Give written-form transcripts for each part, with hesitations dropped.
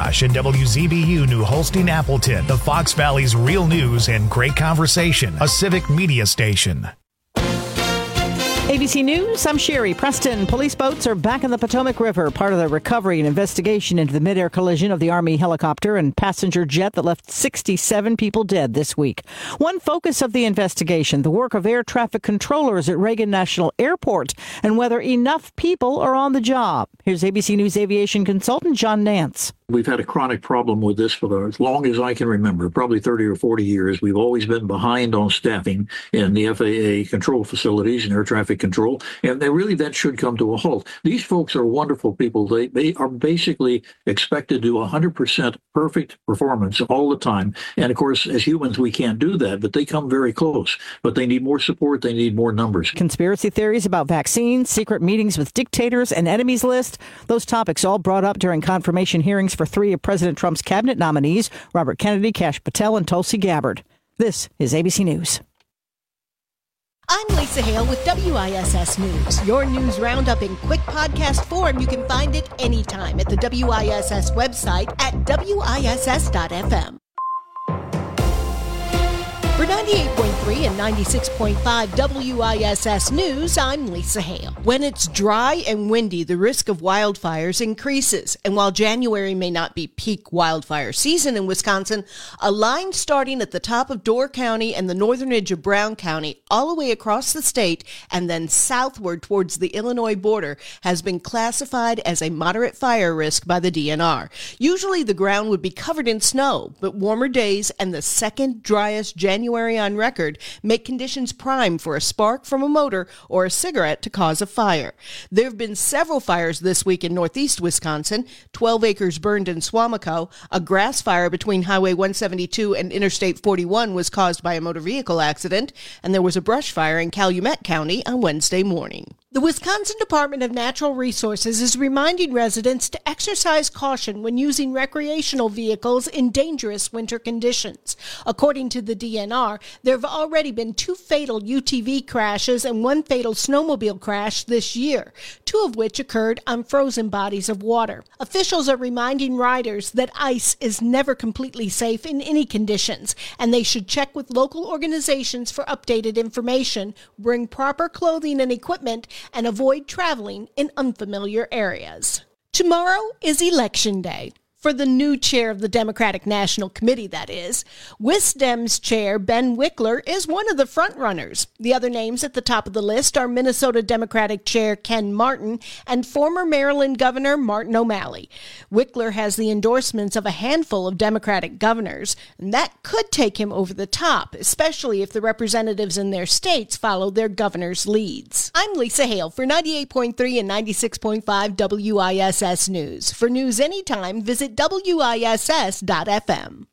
Josh and WZBU New Holstein Appleton, the Fox Valley's real news and great conversation, a civic media station. ABC News, I'm Sherry Preston. Police boats are back in the Potomac River, part of the recovery and investigation into the mid-air collision of the Army helicopter and passenger jet that left 67 people dead this week. One focus of the investigation, the work of air traffic controllers at Reagan National Airport and whether enough people are on the job. Here's ABC News aviation consultant John Nance. We've had a chronic problem with this for as long as I can remember, probably 30 or 40 years. We've always been behind on staffing in the FAA control facilities and air traffic control, and that should come to a halt. These folks are wonderful people. They are basically expected to do 100% perfect performance all the time. And of course, as humans, we can't do that, but they come very close. But they need more support. They need more numbers. Conspiracy theories about vaccines, secret meetings with dictators, and enemies list. Those topics all brought up during confirmation hearings for three of President Trump's cabinet nominees, Robert Kennedy, Kash Patel, and Tulsi Gabbard. This is ABC News. I'm Lisa Hale with WISS News. Your news roundup in quick podcast form. You can find it anytime at the WISS website at WISS.FM. For 98.3 and 96.5 WISS News, I'm Lisa Hale. When it's dry and windy, the risk of wildfires increases. And while January may not be peak wildfire season in Wisconsin, a line starting at the top of Door County and the northern edge of Brown County all the way across the state and then southward towards the Illinois border has been classified as a moderate fire risk by the DNR. Usually the ground would be covered in snow, but warmer days and the second driest January on record make conditions prime for a spark from a motor or a cigarette to cause a fire. There have been several fires this week in northeast Wisconsin. 12 acres burned in Swamico. A grass fire between Highway 172 and Interstate 41 was caused by a motor vehicle accident, and there was a brush fire in Calumet County on Wednesday morning. The Wisconsin Department of Natural Resources is reminding residents to exercise caution when using recreational vehicles in dangerous winter conditions. According to the DNR, there have already been 2 fatal UTV crashes and 1 fatal snowmobile crash this year, 2 of which occurred on frozen bodies of water. Officials are reminding riders that ice is never completely safe in any conditions, and they should check with local organizations for updated information, bring proper clothing and equipment, and avoid traveling in unfamiliar areas. Tomorrow is Election Day. For the new chair of the Democratic National Committee, that is. WisDem's chair, Ben Wickler, is one of the frontrunners. The other names at the top of the list are Minnesota Democratic Chair Ken Martin and former Maryland Governor Martin O'Malley. Wickler has the endorsements of a handful of Democratic governors, and that could take him over the top, especially if the representatives in their states follow their governors' leads. I'm Lisa Hale for 98.3 and 96.5 WISS News. For news anytime, visit WISS.FM.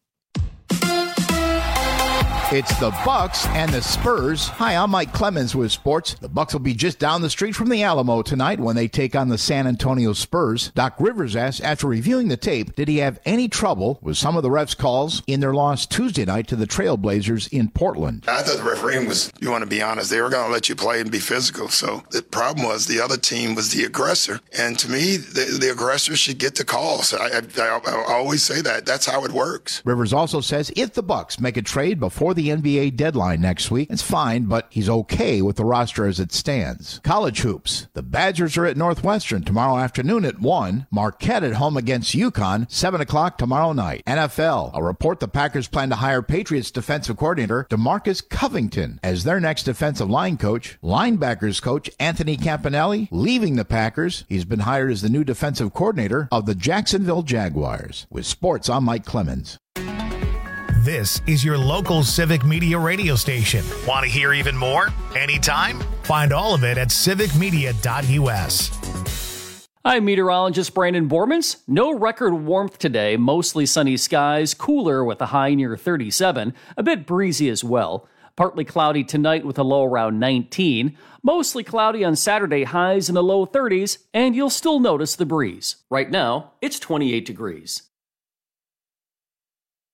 It's the Bucks and the Spurs. Hi, I'm Mike Clemens with sports. The Bucks will be just down the street from the Alamo tonight when they take on the San Antonio Spurs. Doc Rivers asked, after reviewing the tape, did he have any trouble with some of the refs' calls in their loss Tuesday night to the Trailblazers in Portland? I thought the refereeing was, you want to be honest, they were going to let you play and be physical. So the problem was the other team was the aggressor. And to me, the aggressor should get the calls. I always say that. That's how it works. Rivers also says if the Bucks make a trade before the NBA deadline next week, it's fine, but he's okay with the roster as it stands. College hoops. The Badgers are at Northwestern tomorrow afternoon at 1. Marquette at home against UConn, 7 o'clock tomorrow night. NFL. A report the Packers plan to hire Patriots defensive coordinator DeMarcus Covington as their next defensive line coach. Linebackers coach Anthony Campanelli leaving the Packers. He's been hired as the new defensive coordinator of the Jacksonville Jaguars. With sports, I'm Mike Clemens. This is your local civic media radio station. Want to hear even more? Anytime? Find all of it at civicmedia.us. I'm meteorologist Brandon Bormans. No record warmth today, mostly sunny skies, cooler with a high near 37, a bit breezy as well. Partly cloudy tonight with a low around 19. Mostly cloudy on Saturday, highs in the low 30s, and you'll still notice the breeze. Right now, it's 28 degrees.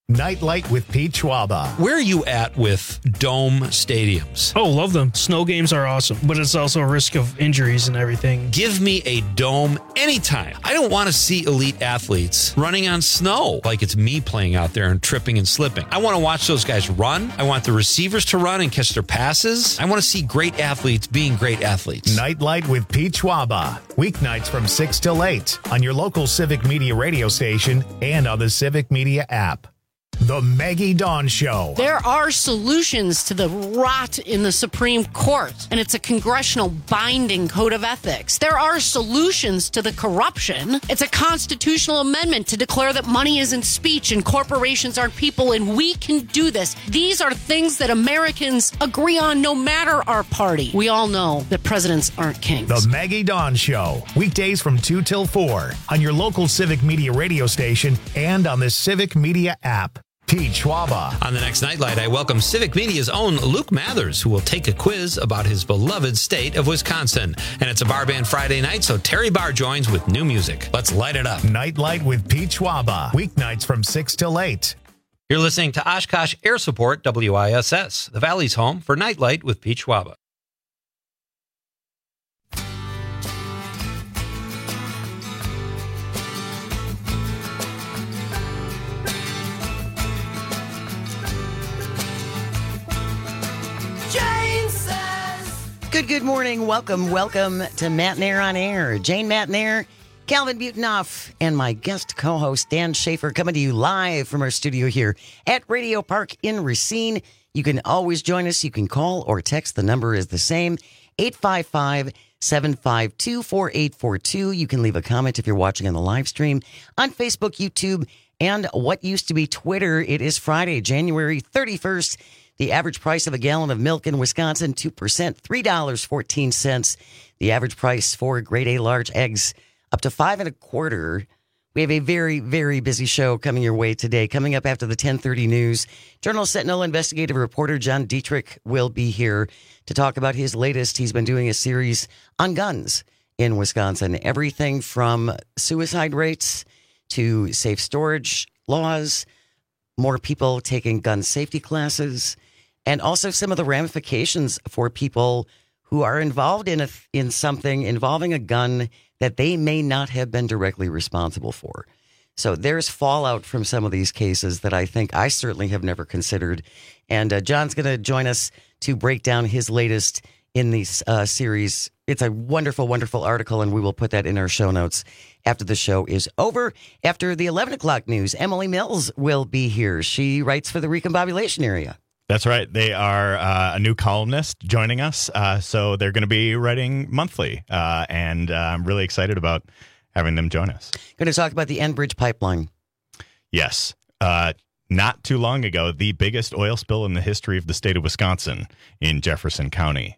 Nightlight with Pete Schwaba. Where are you at with dome stadiums? Oh, love them. Snow games are awesome, but it's also a risk of injuries and everything. Give me a dome anytime. I don't want to see elite athletes running on snow like it's me playing out there and tripping and slipping. I want to watch those guys run. I want the receivers to run and catch their passes. I want to see great athletes being great athletes. Nightlight with Pete Schwaba. Weeknights from 6 till 8 on your local Civic Media radio station and on the Civic Media app. The Maggie Dawn Show. There are solutions to the rot in the Supreme Court, and it's a congressional binding code of ethics. There are solutions to the corruption. It's a constitutional amendment to declare that money isn't speech and corporations aren't people, and we can do this. These are things that Americans agree on no matter our party. We all know that presidents aren't kings. The Maggie Dawn Show. Weekdays from 2 till 4 on your local Civic Media radio station and on the Civic Media app. Pete Schwaba. On the next Nightlight, I welcome Civic Media's own Luke Mathers, who will take a quiz about his beloved state of Wisconsin. And it's a Bar Band Friday night, so Terry Barr joins with new music. Let's light it up. Nightlight with Pete Schwaba. Weeknights from 6 till 8. You're listening to Oshkosh Air Support, WISS, the Valley's home for Nightlight with Pete Schwaba. Good morning. Welcome to Matt Nair on Air. Jane Matt Nair, Calvin Butenoff, and my guest co-host Dan Schaefer coming to you live from our studio here at Radio Park in Racine. You can always join us. You can call or text. The number is the same, 855-752-4842. You can leave a comment if you're watching on the live stream on Facebook, YouTube, and what used to be Twitter. It is Friday, January 31st. The average price of a gallon of milk in Wisconsin, 2%, $3.14. The average price for grade A large eggs, up to $5.25. We have a very, very busy show coming your way today. Coming up after the 10:30 news, Journal Sentinel investigative reporter John Dietrich will be here to talk about his latest. He's been doing a series on guns in Wisconsin. Everything from suicide rates to safe storage laws, more people taking gun safety classes, and also some of the ramifications for people who are involved in something involving a gun that they may not have been directly responsible for. So there's fallout from some of these cases that I think I certainly have never considered. And John's going to join us to break down his latest in this series. It's a wonderful, wonderful article, and we will put that in our show notes after the show is over. After the 11 o'clock news, Emily Mills will be here. She writes for the Recombobulation Area. That's right. They are a new columnist joining us, so they're going to be writing monthly, and I'm really excited about having them join us. Going to talk about the Enbridge pipeline. Yes. Not too long ago, the biggest oil spill in the history of the state of Wisconsin in Jefferson County.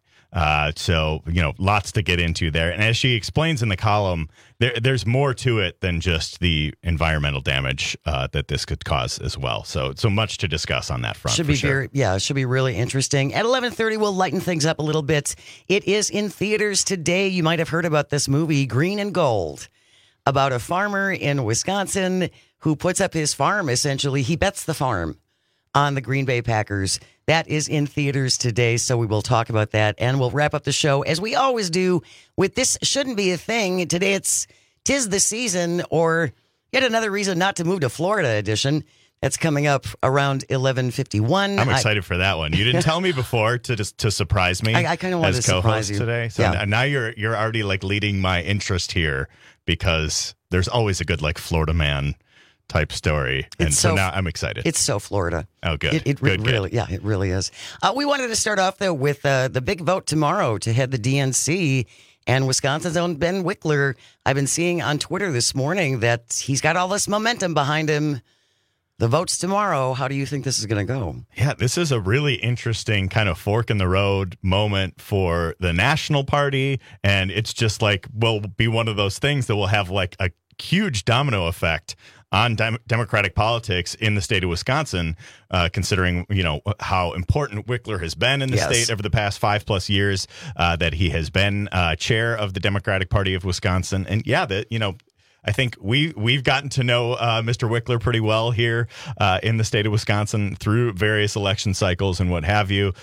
So, lots to get into there. And as she explains in the column, there's more to it than just the environmental damage that this could cause as well. So much to discuss on that front. Should be it should be really interesting. At 11:30, we'll lighten things up a little bit. It is in theaters today. You might have heard about this movie, Green and Gold, about a farmer in Wisconsin who puts up his farm. Essentially, he bets the farm on the Green Bay Packers. That is in theaters today, so we will talk about that, and we'll wrap up the show, as we always do, with This Shouldn't Be a Thing. Today it's 'Tis the Season, or yet another reason not to move to Florida edition. That's coming up around 11:51. I'm excited for that one. You didn't tell me before to surprise me. I kind of wanted to surprise you today. So now you're already leading my interest here, because there's always a good Florida man type story. And so now I'm excited. It's so Florida. Oh, good. It really is. We wanted to start off, though, with the big vote tomorrow to head the DNC. And Wisconsin's own Ben Wickler, I've been seeing on Twitter this morning that he's got all this momentum behind him. The vote's tomorrow. How do you think this is going to go? Yeah, this is a really interesting kind of fork in the road moment for the National Party. And it's just will be one of those things that will have a huge domino effect on Democratic politics in the state of Wisconsin, considering, how important Wickler has been in the state over the past 5+ years, that he has been chair of the Democratic Party of Wisconsin. And I think we've gotten to know Mr. Wickler pretty well here in the state of Wisconsin through various election cycles and what have you.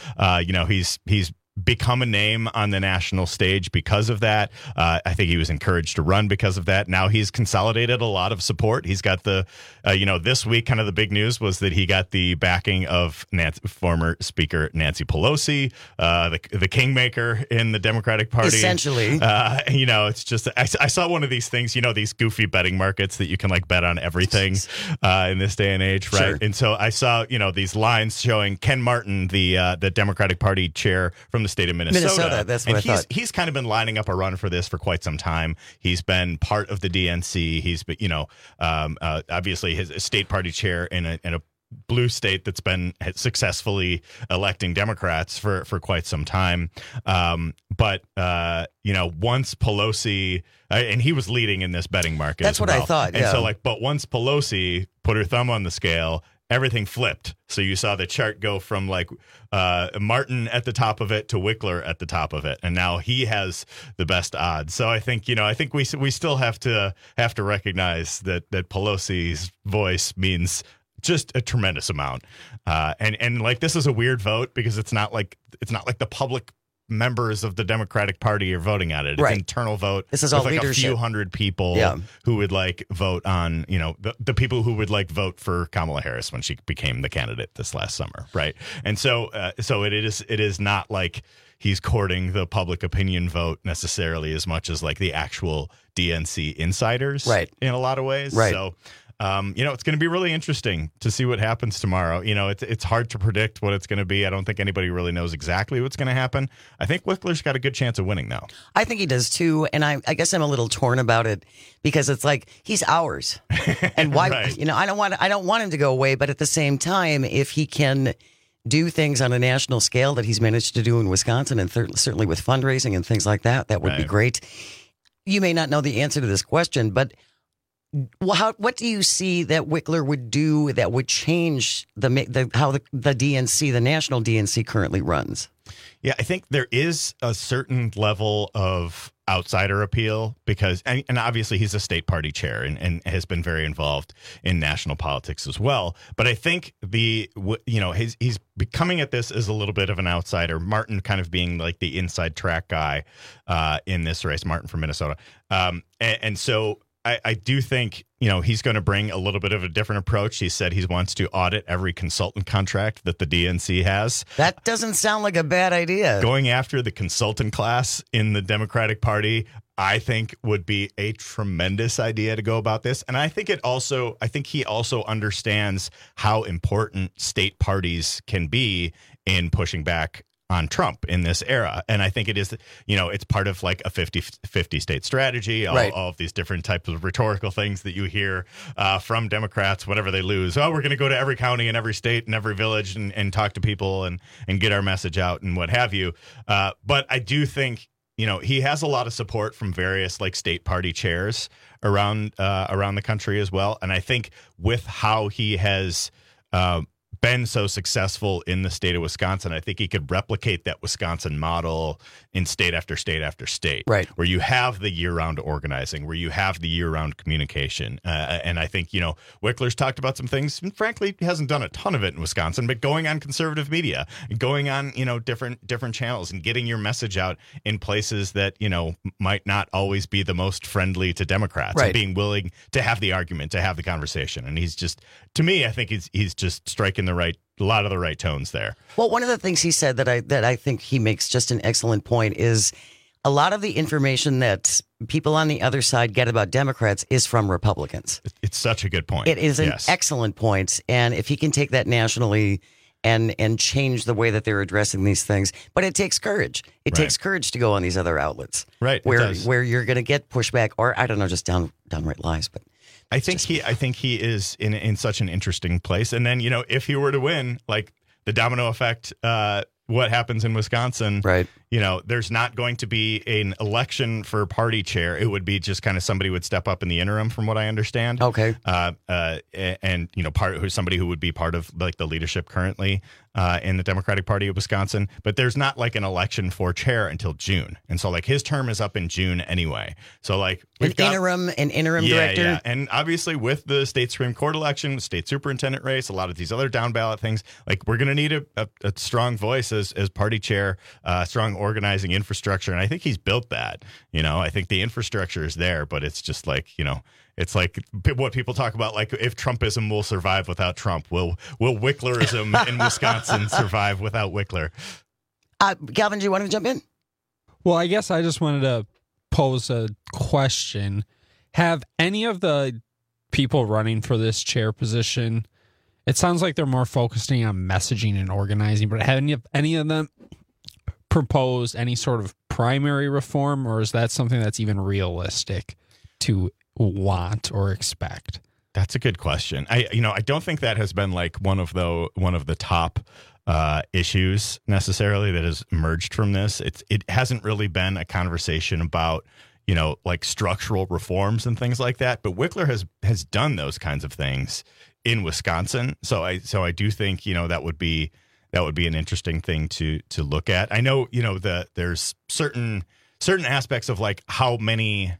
He's become a name on the national stage because of that. I think he was encouraged to run because of that. Now he's consolidated a lot of support. He's got this week, kind of the big news was that he got the backing of former Speaker Nancy Pelosi, the kingmaker in the Democratic Party. Essentially. It's just, I saw one of these things, these goofy betting markets that you can like bet on everything in this day and age, right? Sure. And so I saw, these lines showing Ken Martin, the Democratic Party chair from the state of Minnesota. That's what I thought. He's kind of been lining up a run for this for quite some time. He's been part of the DNC. He's been, obviously his state party chair in a blue state that's been successfully electing Democrats for quite some time. But once Pelosi, and he was leading in this betting market. That's what I thought. And so but once Pelosi put her thumb on the scale, everything flipped. So you saw the chart go from Martin at the top of it to Wickler at the top of it, and now he has the best odds. So I think we still have to recognize that Pelosi's voice means just a tremendous amount. And this is a weird vote because it's not like the public members of the Democratic Party are voting on it. It's an internal vote. This is all leadership. A few hundred people who would vote on, the people who would vote for Kamala Harris when she became the candidate this last summer. Right. And so it is not like he's courting the public opinion vote necessarily as much as the actual DNC insiders. Right. In a lot of ways. Right. So, it's going to be really interesting to see what happens tomorrow. It's hard to predict what it's going to be. I don't think anybody really knows exactly what's going to happen. I think Wickler's got a good chance of winning, though. I think he does, too. And I guess I'm a little torn about it because it's he's ours. And why, Right. I don't want him to go away. But at the same time, if he can do things on a national scale that he's managed to do in Wisconsin and certainly with fundraising and things like that, that would be great. You may not know the answer to this question, but what do you see that Wickler would do that would change how the DNC, the national DNC, currently runs? Yeah, I think there is a certain level of outsider appeal because, and obviously he's a state party chair and has been very involved in national politics as well. But I think he's becoming at this as a little bit of an outsider. Martin kind of being the inside track guy in this race, Martin from Minnesota. And so I do think, he's going to bring a little bit of a different approach. He said he wants to audit every consultant contract that the DNC has. That doesn't sound like a bad idea. Going after the consultant class in the Democratic Party, I think would be a tremendous idea to go about this. And I think he also understands how important state parties can be in pushing back on Trump in this era. And I think it is, it's part of a 50 state strategy, all of these different types of rhetorical things that you hear from Democrats whenever they lose. Oh, we're going to go to every county and every state and every village and talk to people and get our message out and what have you. But I do think, he has a lot of support from various state party chairs around the country as well. And I think with how he has been so successful in the state of Wisconsin, I think he could replicate that Wisconsin model in state after state after state, right? Where you have the year-round organizing, where you have the year-round communication. And I think, Wickler's talked about some things, and frankly, he hasn't done a ton of it in Wisconsin, but going on conservative media, going on, different channels and getting your message out in places that, might not always be the most friendly to Democrats, right? And being willing to have the argument, to have the conversation. And he's just, to me, I think he's just striking a lot of the right tones there. Well, one of the things he said that I think he makes just an excellent point is a lot of the information that people on the other side get about Democrats is from Republicans. It's such a good point. It is an excellent point. And if he can take that nationally and change the way that they're addressing these things, but it takes courage. It takes courage to go on these other outlets, right? Where you're going to get pushback, or I don't know, just downright lies, but. I think he is in such an interesting place. And then, if he were to win, the domino effect what happens in Wisconsin, right? There's not going to be an election for party chair. It would be just kind of somebody would step up in the interim, from what I understand. Okay. And somebody who would be part of like the leadership currently in the Democratic Party of Wisconsin. But there's not like an election for chair until June, and so like his term is up in June anyway. So like an interim director. Yeah, and obviously with the state Supreme Court election, state superintendent race, a lot of these other down ballot things, like we're going to need a strong voice as party chair, strong organizing infrastructure, and I think he's built that. I think the infrastructure is there, but it's just like it's like what people talk about, like if Trumpism will survive without Trump, will Wicklerism in Wisconsin survive without Wickler? Calvin, do you want to jump in? Well, I guess I just wanted to pose a question. Have any of the people running for this chair position, it sounds like they're more focusing on messaging and organizing, but have any of them proposed any sort of primary reform, or is that something that's even realistic to want or expect? That's a good question. I don't think that has been like one of the top issues necessarily that has emerged from this. It hasn't really been a conversation about like structural reforms and things like that. But Wickler has done those kinds of things in Wisconsin. So I do think that would be an interesting thing to look at. I know there's certain aspects of like how many.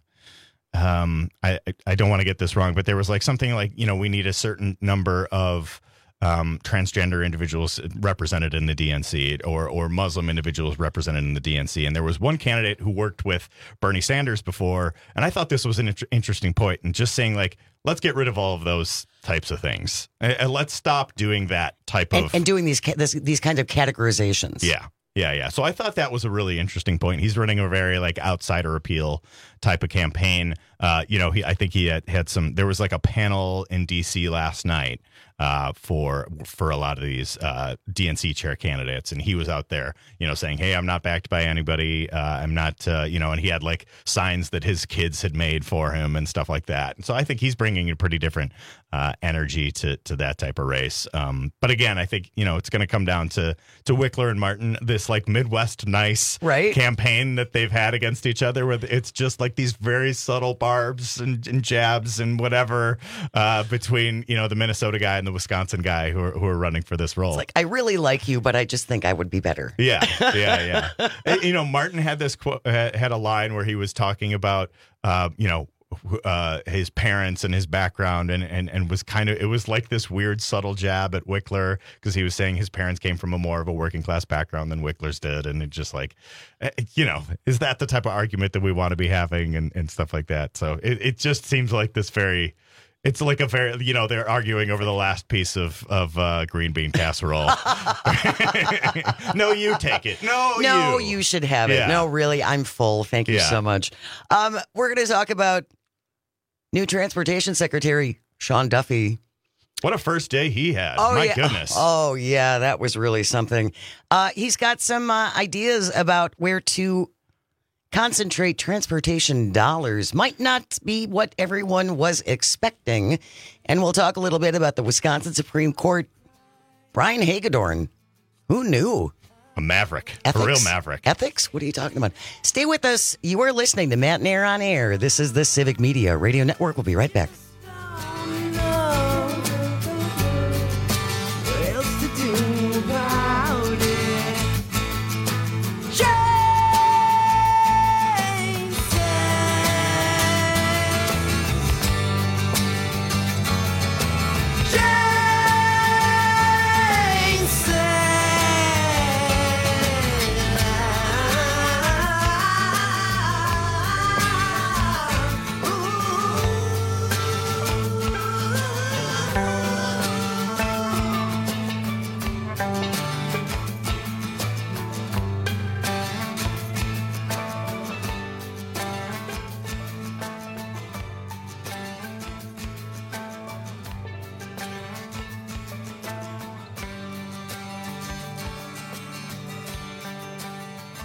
I don't want to get this wrong, but there was like something like we need a certain number of transgender individuals represented in the DNC or Muslim individuals represented in the DNC. And there was one candidate who worked with Bernie Sanders before. And I thought this was an interesting point, and just saying like, let's get rid of all of those types of things. And let's stop doing that type of. And doing these kinds of categorizations. Yeah. So I thought that was a really interesting point. He's running a very like outsider appeal type of campaign. I think he had some. There was like a panel in D.C. last night for a lot of these DNC chair candidates, and he was out there, saying, "Hey, I'm not backed by anybody. I'm not, and he had like signs that his kids had made for him and stuff like that. And so I think he's bringing a pretty different energy to that type of race. But again, I think it's going to come down to Wickler and Martin, this like Midwest nice campaign that they've had against each other, where it's just like these very subtle barbs and jabs and whatever between the Minnesota guy and the Wisconsin guy who are running for this role. It's like, I really like you, but I just think I would be better. Yeah. Martin had this had a line where he was talking about his parents and his background, and was kind of, it was like this weird subtle jab at Wickler, because he was saying his parents came from a more of a working class background than Wickler's did, and it just like, is that the type of argument that we want to be having and stuff like that? So it just seems like this very. It's like a very, they're arguing over the last piece of green bean casserole. No, you take it. No, you should have it. Yeah. No, really, I'm full. Thank you so much. We're going to talk about new Transportation Secretary Sean Duffy. What a first day he had. My goodness. Oh, yeah, that was really something. He's got some ideas about where to concentrate transportation dollars. Might not be what everyone was expecting. And we'll talk a little bit about the Wisconsin Supreme Court. Brian Hagedorn. Who knew? A maverick. Ethics? A real maverick. Ethics? What are you talking about? Stay with us. You are listening to Matt and Air on Air. This is the Civic Media Radio Network. We'll be right back.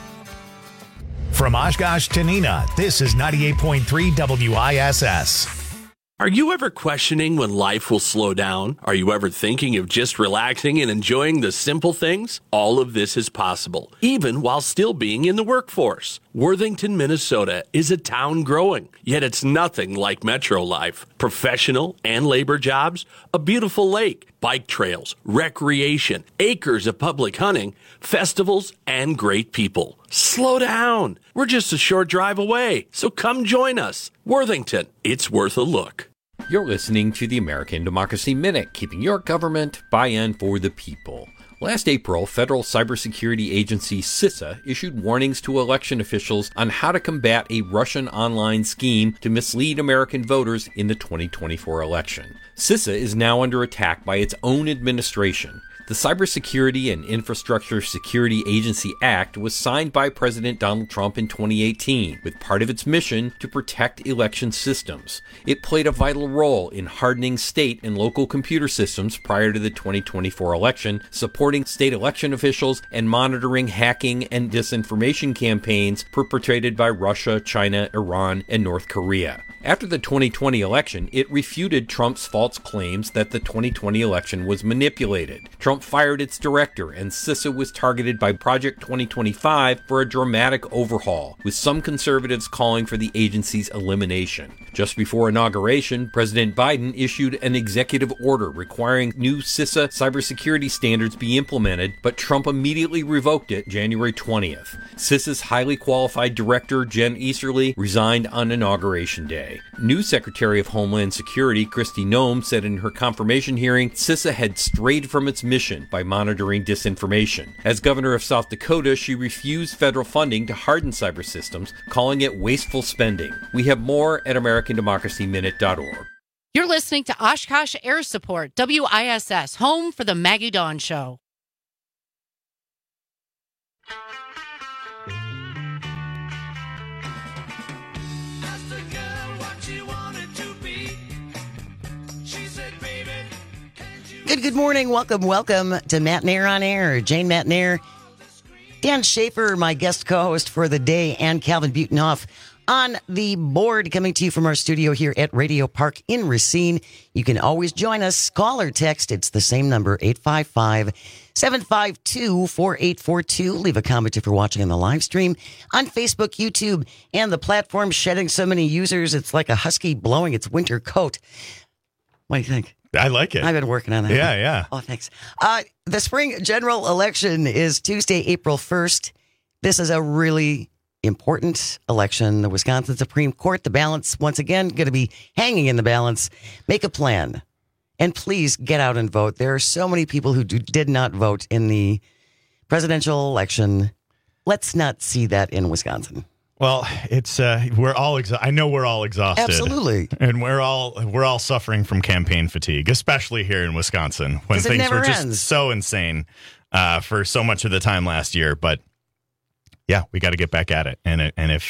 From Oshkosh to Neenah, this is 98.3 WISS. Are you ever questioning when life will slow down? Are you ever thinking of just relaxing and enjoying the simple things? All of this is possible, even while still being in the workforce. Worthington, Minnesota is a town growing, yet it's nothing like metro life. Professional and labor jobs, a beautiful lake, bike trails, recreation, acres of public hunting, festivals, and great people. Slow down. We're just a short drive away, so come join us. Worthington, it's worth a look. You're listening to the American Democracy Minute, keeping your government by and for the people. Last April, federal cybersecurity agency CISA issued warnings to election officials on how to combat a Russian online scheme to mislead American voters in the 2024 election. CISA is now under attack by its own administration. The Cybersecurity and Infrastructure Security Agency Act was signed by President Donald Trump in 2018, with part of its mission to protect election systems. It played a vital role in hardening state and local computer systems prior to the 2024 election, supporting state election officials and monitoring hacking and disinformation campaigns perpetrated by Russia, China, Iran, and North Korea. After the 2020 election, it refuted Trump's false claims that the 2020 election was manipulated. Trump fired its director, and CISA was targeted by Project 2025 for a dramatic overhaul, with some conservatives calling for the agency's elimination. Just before inauguration, President Biden issued an executive order requiring new CISA cybersecurity standards be implemented, but Trump immediately revoked it January 20th. CISA's highly qualified director, Jen Easterly, resigned on Inauguration Day. New Secretary of Homeland Security Kristi Noem said in her confirmation hearing, CISA had strayed from its mission by monitoring disinformation. As governor of South Dakota, she refused federal funding to harden cyber systems, calling it wasteful spending. We have more at AmericanDemocracyMinute.org. You're listening to Oshkosh Air Support, WISS, home for the Maggie Dawn Show. Good morning. Welcome to Matt Nair on Air. Jane Matt Nair, Dan Schaefer, my guest co-host for the day, and Calvin Butenhoff on the board, coming to you from our studio here at Radio Park in Racine. You can always join us. Call or text. It's the same number, 855-752-4842. Leave a comment if you're watching on the live stream on Facebook, YouTube, and the platform shedding so many users. It's like a husky blowing its winter coat. What do you think? I like it. I've been working on that. Yeah. Oh, thanks. The spring general election is Tuesday, April 1st. This is a really important election. The Wisconsin Supreme Court, the balance, once again, going to be hanging in the balance. Make a plan. And please get out and vote. There are so many people who did not vote in the presidential election. Let's not see that in Wisconsin. Well, it's we're all I know we're all exhausted. Absolutely. And we're all suffering from campaign fatigue, especially here in Wisconsin when things were just so insane for so much of the time last year, but yeah, we got to get back at it. And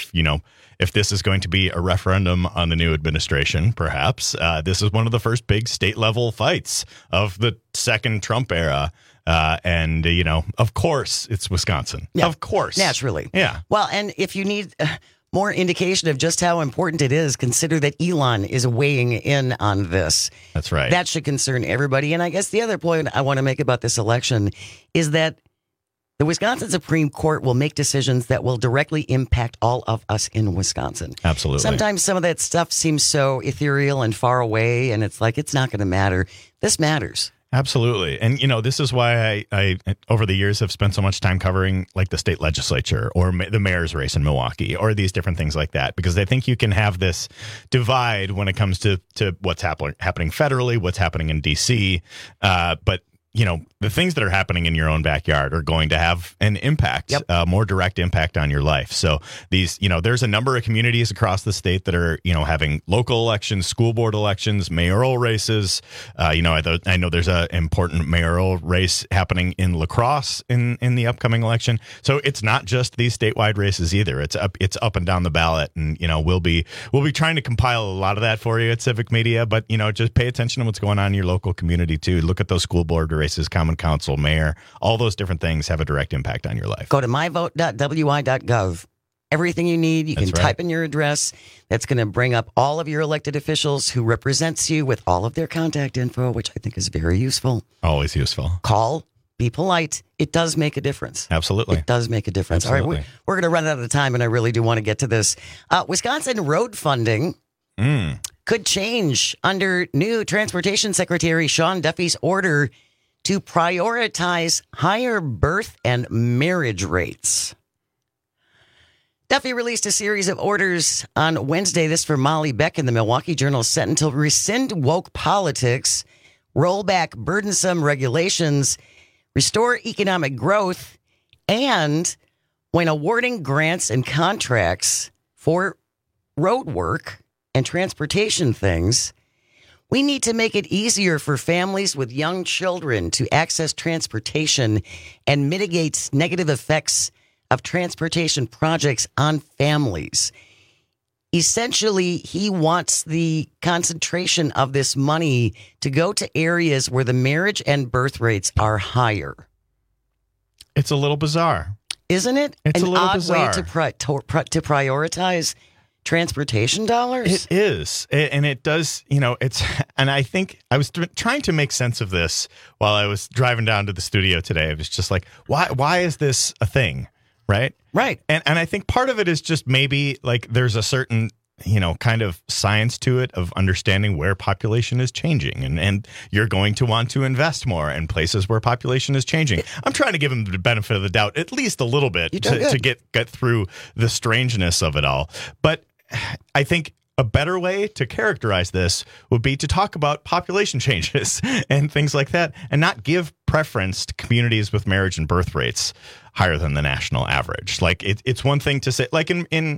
if this is going to be a referendum on the new administration, perhaps this is one of the first big state level fights of the second Trump era. And of course, it's Wisconsin. Yeah, of course. Naturally. Yeah. Well, and if you need more indication of just how important it is, consider that Elon is weighing in on this. That's right. That should concern everybody. And I guess the other point I want to make about this election is that the Wisconsin Supreme Court will make decisions that will directly impact all of us in Wisconsin. Absolutely. Sometimes some of that stuff seems so ethereal and far away, and it's like, it's not going to matter. This matters. Absolutely. And, this is why I over the years have spent so much time covering like the state legislature or the mayor's race in Milwaukee or these different things like that, because I think you can have this divide when it comes to what's happening federally, what's happening in D.C. But the things that are happening in your own backyard are going to have an impact, more direct impact on your life. So these, there's a number of communities across the state that are, having local elections, school board elections, mayoral races. I know there's an important mayoral race happening in La Crosse in the upcoming election. So it's not just these statewide races either. It's up and down the ballot. And, we'll be trying to compile a lot of that for you at Civic Media. But, just pay attention to what's going on in your local community, too. Look at those school board races, common council, mayor, all those different things have a direct impact on your life. Go to myvote.wi.gov everything you need. You can That's right. type in your address. That's going to bring up all of your elected officials who represents you with all of their contact info, which I think is very useful. Always useful. Call. Be polite. It does make a difference. Absolutely. It does make a difference. Absolutely. All right, we're going to run out of time, and I really do want to get to this. Wisconsin road funding could change under new Transportation Secretary Sean Duffy's order to prioritize higher birth and marriage rates. Duffy released a series of orders on Wednesday. This for Molly Beck in the Milwaukee Journal-Sentinel to rescind woke politics, roll back burdensome regulations, restore economic growth, and when awarding grants and contracts for road work and transportation things, we need to make it easier for families with young children to access transportation and mitigate negative effects of transportation projects on families. Essentially, he wants the concentration of this money to go to areas where the marriage and birth rates are higher. It's a little bizarre. Isn't it? It's a little bizarre. An odd way to prioritize transportation dollars? It is. And it does, and I think I was trying to make sense of this while I was driving down to the studio today. I was just like, why is this a thing? Right? Right. And I think part of it is just maybe like there's a certain, kind of science to it of understanding where population is changing. And you're going to want to invest more in places where population is changing. I'm trying to give him the benefit of the doubt at least a little bit to get through the strangeness of it all. But I think a better way to characterize this would be to talk about population changes and things like that and not give preference to communities with marriage and birth rates higher than the national average. Like it's one thing to say, like I'm in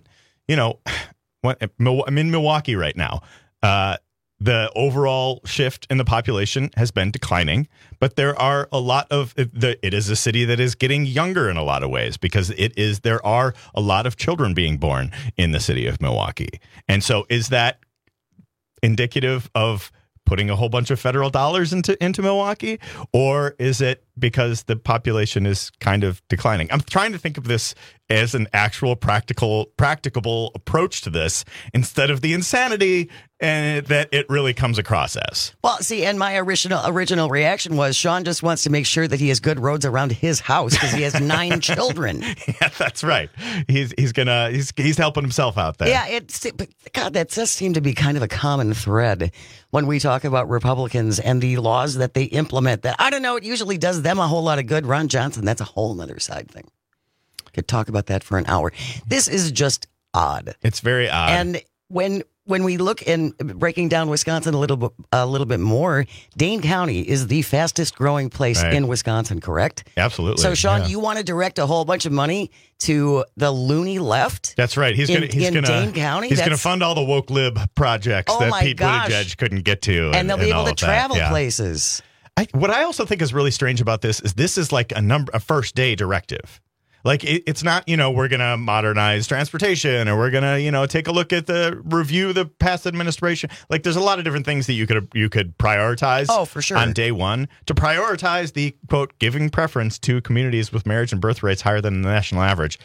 Milwaukee right now. The overall shift in the population has been declining, but there are a lot of it is a city that is getting younger in a lot of ways because there are a lot of children being born in the city of Milwaukee. And so is that indicative of putting a whole bunch of federal dollars into Milwaukee, or is it because the population is kind of declining? I'm trying to think of this as an actual practicable approach to this instead of the insanity that it really comes across as. Well, see, and my original reaction was Sean just wants to make sure that he has good roads around his house because he has 9 children. Yeah, that's right. He's helping himself out there. Yeah, God, that does seem to be kind of a common thread when we talk about Republicans and the laws that they implement. That I don't know, it usually does them a whole lot of good. Ron Johnson, that's a whole other side thing. Could talk about that for an hour. This is just odd. It's very odd. And when we look in breaking down Wisconsin a little bit more, Dane County is the fastest growing place in Wisconsin, correct? Absolutely. So, Sean, you want to direct a whole bunch of money to the loony left? That's right. He's going to Dane County. He's going to fund all the woke lib projects that Pete gosh. Buttigieg couldn't get to, and they'll be able to travel Yeah. places. What I also think is really strange about this is like a first day directive. Like it's not, we're going to modernize transportation or we're going to, take a look at review the past administration. Like there's a lot of different things that you could prioritize. Oh, for sure. On day one to prioritize the quote, giving preference to communities with marriage and birth rates higher than the national average.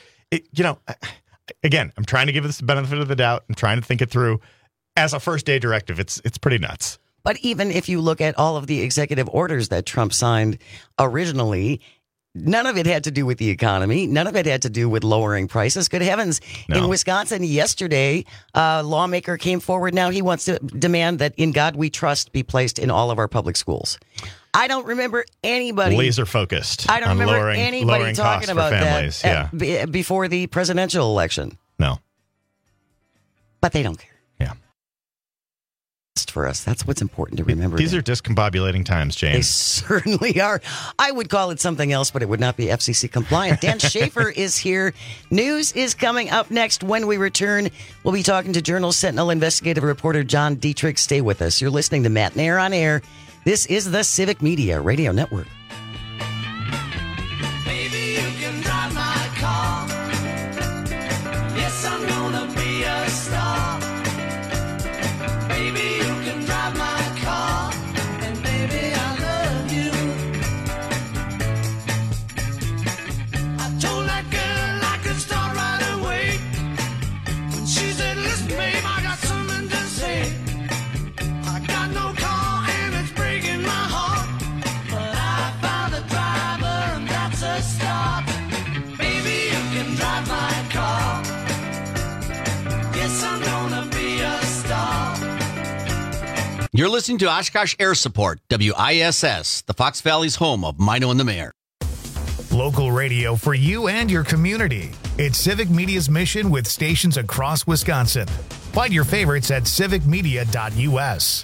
Again, I'm trying to give this the benefit of the doubt. I'm trying to think it through. As a first day directive, it's pretty nuts. But even if you look at all of the executive orders that Trump signed originally, none of it had to do with the economy. None of it had to do with lowering prices. Good heavens. No. In Wisconsin yesterday, a lawmaker came forward. Now he wants to demand that In God We Trust be placed in all of our public schools. I don't remember anybody laser focused. I don't remember anybody talking about families. that before the presidential election. No. But they don't care. Yeah. For us, that's what's important to remember. These are discombobulating times, James. They certainly are. I would call it something else, but it would not be FCC compliant. Dan Schaefer is here. News is coming up next. When we return, we'll be talking to Journal-Sentinel investigative reporter John Dietrich. Stay with us. You're listening to Matt and Air on Air. This is the Civic Media Radio Network. Baby, you can drive my car. Yes, I'm gonna be a star. Baby, you can drive my car, and baby, I love you. I told that girl I could start right away. You're listening to Oshkosh Air Support, WISS, the Fox Valley's home of Mino and the Mayor. Local radio for you and your community. It's Civic Media's mission with stations across Wisconsin. Find your favorites at civicmedia.us.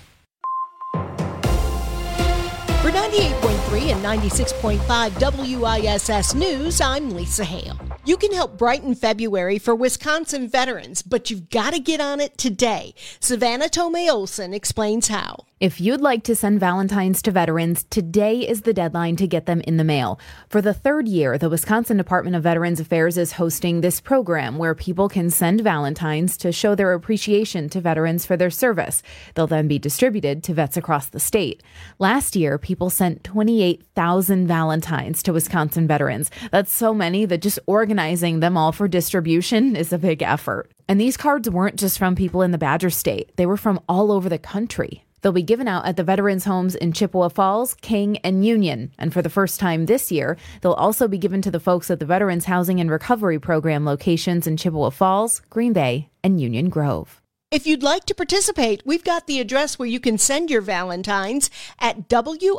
For 98.3 and 96.5 WISS News, I'm Lisa Hale. You can help brighten February for Wisconsin veterans, but you've got to get on it today. Savannah Tomei Olson explains how. If you'd like to send Valentines to veterans, today is the deadline to get them in the mail. For the third year, the Wisconsin Department of Veterans Affairs is hosting this program where people can send Valentines to show their appreciation to veterans for their service. They'll then be distributed to vets across the state. Last year, people sent 28,000 Valentines to Wisconsin veterans. That's so many that just organizing them all for distribution is a big effort. And these cards weren't just from people in the Badger State. They were from all over the country. They'll be given out at the veterans' homes in Chippewa Falls, King, and Union. And for the first time this year, they'll also be given to the folks at the Veterans Housing and Recovery Program locations in Chippewa Falls, Green Bay, and Union Grove. If you'd like to participate, we've got the address where you can send your Valentines at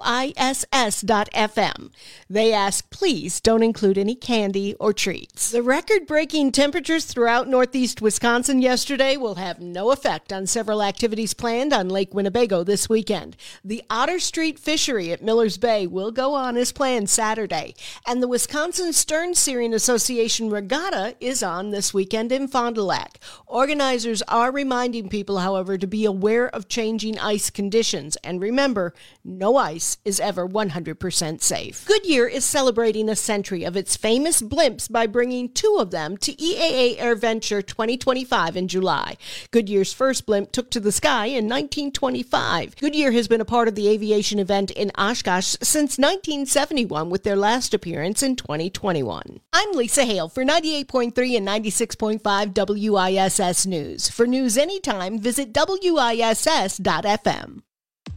WISS.FM. They ask, please don't include any candy or treats. The record-breaking temperatures throughout northeast Wisconsin yesterday will have no effect on several activities planned on Lake Winnebago this weekend. The Otter Street Fishery at Millers Bay will go on as planned Saturday, and the Wisconsin Stern Steering Association Regatta is on this weekend in Fond du Lac. Organizers are reminding people, however, to be aware of changing ice conditions. And remember, no ice is ever 100% safe. Goodyear is celebrating a century of its famous blimps by bringing 2 of them to EAA AirVenture 2025 in July. Goodyear's first blimp took to the sky in 1925. Goodyear has been a part of the aviation event in Oshkosh since 1971, with their last appearance in 2021. I'm Lisa Hale for 98.3 and 96.5 WISS News. For news anytime, visit WISS.FM.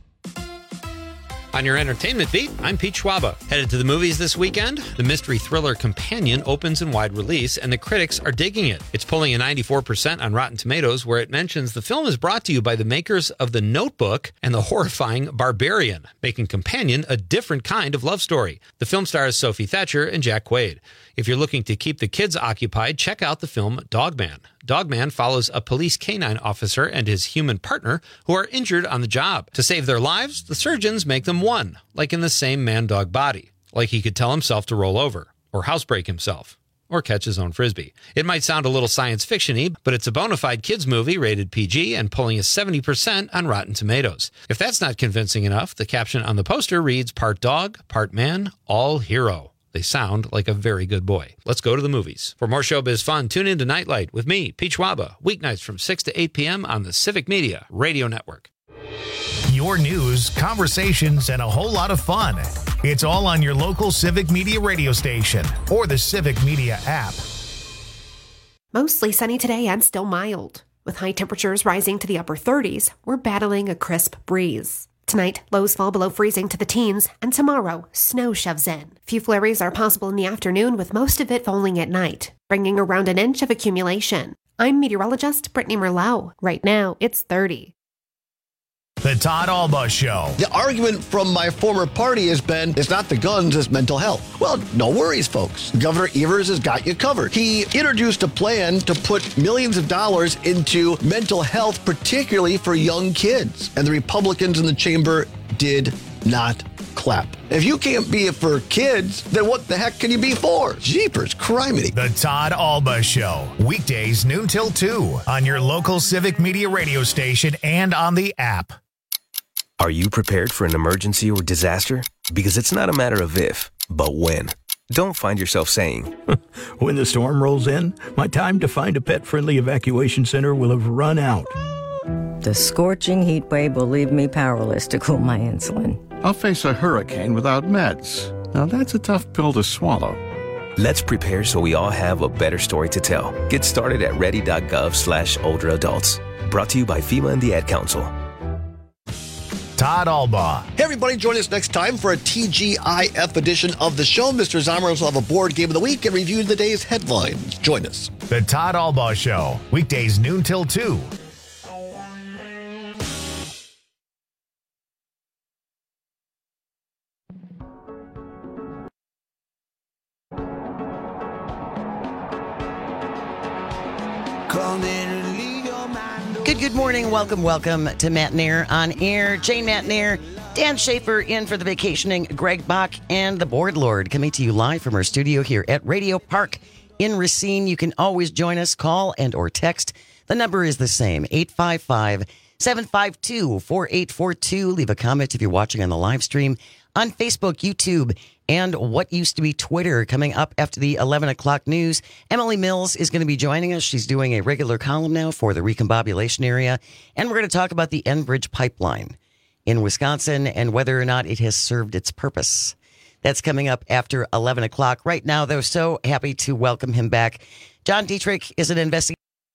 On your entertainment beat, I'm Pete Schwaba. Headed to the movies this weekend? The mystery thriller Companion opens in wide release, and the critics are digging it. It's pulling a 94% on Rotten Tomatoes, where it mentions the film is brought to you by the makers of The Notebook and the horrifying Barbarian, making Companion a different kind of love story. The film stars Sophie Thatcher and Jack Quaid. If you're looking to keep the kids occupied, check out the film Dogman. Dogman follows a police canine officer and his human partner who are injured on the job. To save their lives, the surgeons make them one, like in the same man-dog body. Like he could tell himself to roll over, or housebreak himself, or catch his own frisbee. It might sound a little science fiction-y, but it's a bona fide kids movie rated PG and pulling a 70% on Rotten Tomatoes. If that's not convincing enough, the caption on the poster reads, "Part dog, part man, all hero." They sound like a very good boy. Let's go to the movies. For more showbiz fun, tune in to Nightlight with me, Pete Schwaba, weeknights from 6 to 8 p.m. on the Civic Media Radio Network. Your news, conversations, and a whole lot of fun. It's all on your local Civic Media radio station or the Civic Media app. Mostly sunny today and still mild. With high temperatures rising to the upper 30s, we're battling a crisp breeze. Tonight, lows fall below freezing to the teens, and tomorrow, snow shoves in. Few flurries are possible in the afternoon, with most of it falling at night, bringing around an inch of accumulation. I'm meteorologist Brittany Merlot. Right now, it's 30. The Todd Alba Show. The argument from my former party has been, it's not the guns, it's mental health. Well, no worries, folks. Governor Evers has got you covered. He introduced a plan to put millions of dollars into mental health, particularly for young kids. And the Republicans in the chamber did not clap. If you can't be it for kids, then what the heck can you be for? Jeepers, criminy. The Todd Alba Show. Weekdays noon till 2 on your local Civic Media radio station and on the app. Are you prepared for an emergency or disaster? Because it's not a matter of if, but when. Don't find yourself saying, when the storm rolls in, my time to find a pet-friendly evacuation center will have run out. The scorching heat wave will leave me powerless to cool my insulin. I'll face a hurricane without meds. Now that's a tough pill to swallow. Let's prepare so we all have a better story to tell. Get started at ready.gov/older adults. Brought to you by FEMA and the Ad Council. Todd Alba. Hey, everybody, join us next time for a TGIF edition of the show. Mr. Zomerus will have a board game of the week and review the day's headlines. Join us. The Todd Alba Show. Weekdays noon till 2 Good morning. Welcome to Matt Nair on Air. Jane Matt Nair, Dan Schaefer in for the vacationing Greg Bach, and the Board Lord coming to you live from our studio here at Radio Park in Racine. You can always join us, call and or text. The number is the same, 855-752-4842. Leave a comment if you're watching on the live stream on Facebook, YouTube, and what used to be Twitter. Coming up after the 11 o'clock news, Emily Mills is going to be joining us. She's doing a regular column now for the recombobulation area. And we're going to talk about the Enbridge pipeline in Wisconsin and whether or not it has served its purpose. That's coming up after 11 o'clock. Right now, though, so happy to welcome him back. John Dietrich is an investigative